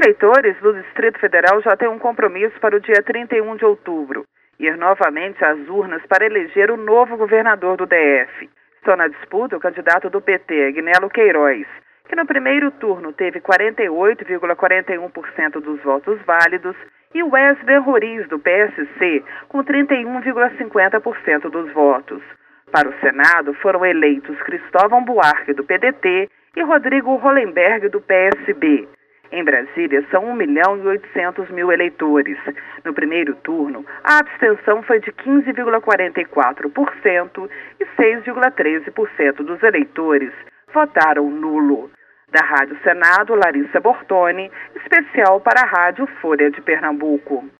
eleitores do Distrito Federal já têm um compromisso para o dia 31 de outubro, ir novamente às urnas para eleger o novo governador do DF. Estão na disputa o candidato do PT, Agnello Queiroz, que no primeiro turno teve 48,41% dos votos válidos, e o Wesley Roriz, do PSC, com 31,50% dos votos. Para o Senado foram eleitos Cristóvão Buarque, do PDT, e Rodrigo Hollenberg, do PSB. Em Brasília, são 1.800.000 eleitores. No primeiro turno, a abstenção foi de 15,44% e 6,13% dos eleitores votaram nulo. Da Rádio Senado, Larissa Bortoni, especial para a Rádio Folha de Pernambuco.